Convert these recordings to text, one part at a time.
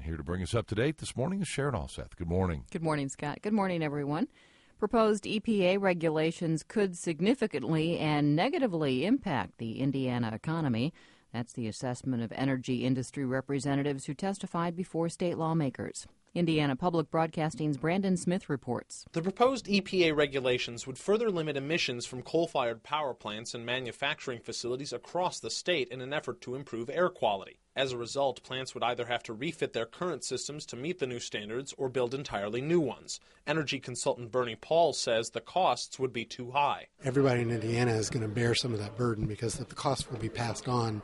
Here to bring us up to date this morning is Sharon Allseth. Good morning. Good morning, Scott. Good morning, everyone. Proposed EPA regulations could significantly and negatively impact the Indiana economy. That's the assessment of energy industry representatives who testified before state lawmakers. Indiana Public Broadcasting's Brandon Smith reports. The proposed EPA regulations would further limit emissions from coal-fired power plants and manufacturing facilities across the state in an effort to improve air quality. As a result, plants would either have to refit their current systems to meet the new standards or build entirely new ones. Energy consultant Bernie Paul says the costs would be too high. Everybody in Indiana is going to bear some of that burden because the cost will be passed on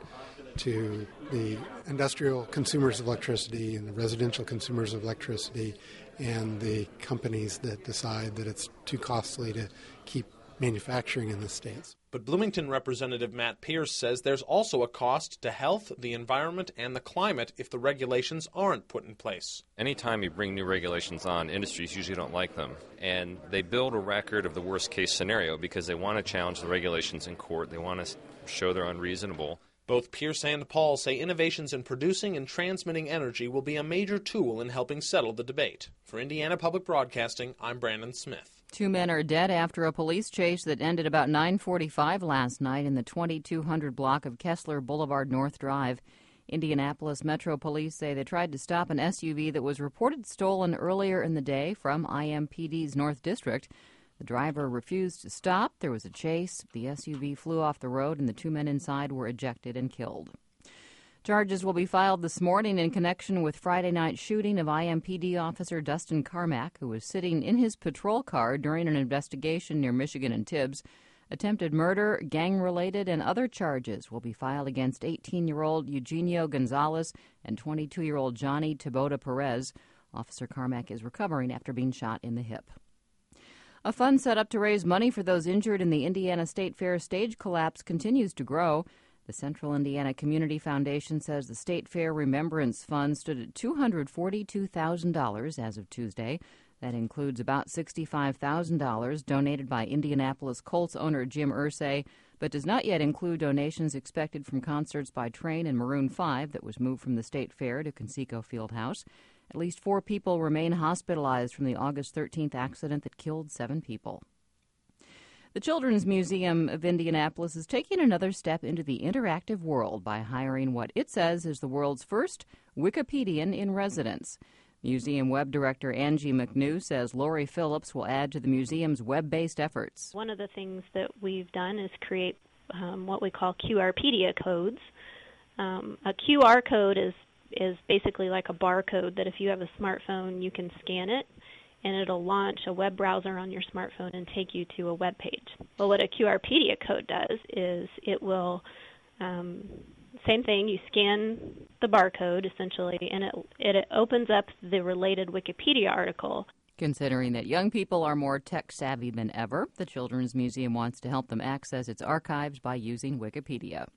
to the industrial consumers of electricity and the residential consumers of electricity and the companies that decide that it's too costly to keep manufacturing in the states. But Bloomington Representative Matt Pierce says there's also a cost to health, the environment, and the climate if the regulations aren't put in place. Anytime you bring new regulations on, industries usually don't like them. And they build a record of the worst-case scenario because they want to challenge the regulations in court. They want to show they're unreasonable. Both Pierce and Paul say innovations in producing and transmitting energy will be a major tool in helping settle the debate. For Indiana Public Broadcasting, I'm Brandon Smith. 2 men are dead after a police chase that ended about 9:45 last night in the 2200 block of Kessler Boulevard North Drive. Indianapolis Metro Police say they tried to stop an SUV that was reported stolen earlier in the day from IMPD's North District. The driver refused to stop. There was a chase. The SUV flew off the road, and the 2 men inside were ejected and killed. Charges will be filed this morning in connection with Friday night shooting of IMPD officer Dustin Carmack, who was sitting in his patrol car during an investigation near Michigan and Tibbs. Attempted murder, gang-related, and other charges will be filed against 18-year-old Eugenio Gonzalez and 22-year-old Johnny Tabota Perez. Officer Carmack is recovering after being shot in the hip. A fund set up to raise money for those injured in the Indiana State Fair stage collapse continues to grow. The Central Indiana Community Foundation says the State Fair Remembrance Fund stood at $242,000 as of Tuesday. That includes about $65,000 donated by Indianapolis Colts owner Jim Irsay, but does not yet include donations expected from concerts by Train and Maroon 5 that was moved from the State Fair to Conseco Fieldhouse. At least 4 people remain hospitalized from the August 13th accident that killed 7 people. The Children's Museum of Indianapolis is taking another step into the interactive world by hiring what it says is the world's first Wikipedian in residence. Museum web director Angie McNew says Lori Phillips will add to the museum's web-based efforts. One of the things that we've done is create what we call QRpedia codes. A QR code is basically like a barcode that if you have a smartphone, you can scan it, and it'll launch a web browser on your smartphone and take you to a web page. Well, what a QRpedia code does is it will, same thing, you scan the barcode essentially, and it opens up the related Wikipedia article. Considering that young people are more tech-savvy than ever, the Children's Museum wants to help them access its archives by using Wikipedia.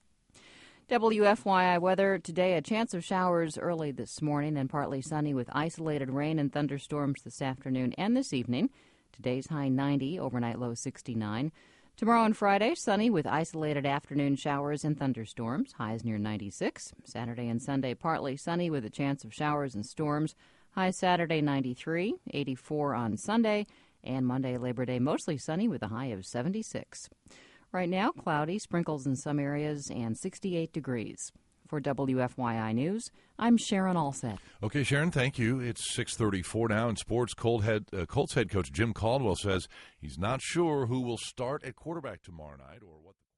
WFYI weather today, a chance of showers early this morning and partly sunny with isolated rain and thunderstorms this afternoon and this evening. Today's high 90, overnight low 69. Tomorrow and Friday, sunny with isolated afternoon showers and thunderstorms, highs near 96. Saturday and Sunday, partly sunny with a chance of showers and storms. High Saturday 93, 84 on Sunday, and Monday, Labor Day, mostly sunny with a high of 76. Right now, cloudy, sprinkles in some areas, and 68 degrees. For WFYI News, I'm Sharon Allseth. Okay, Sharon, thank you. It's 6:34 now in sports. Colts head coach Jim Caldwell says he's not sure who will start at quarterback tomorrow night or what the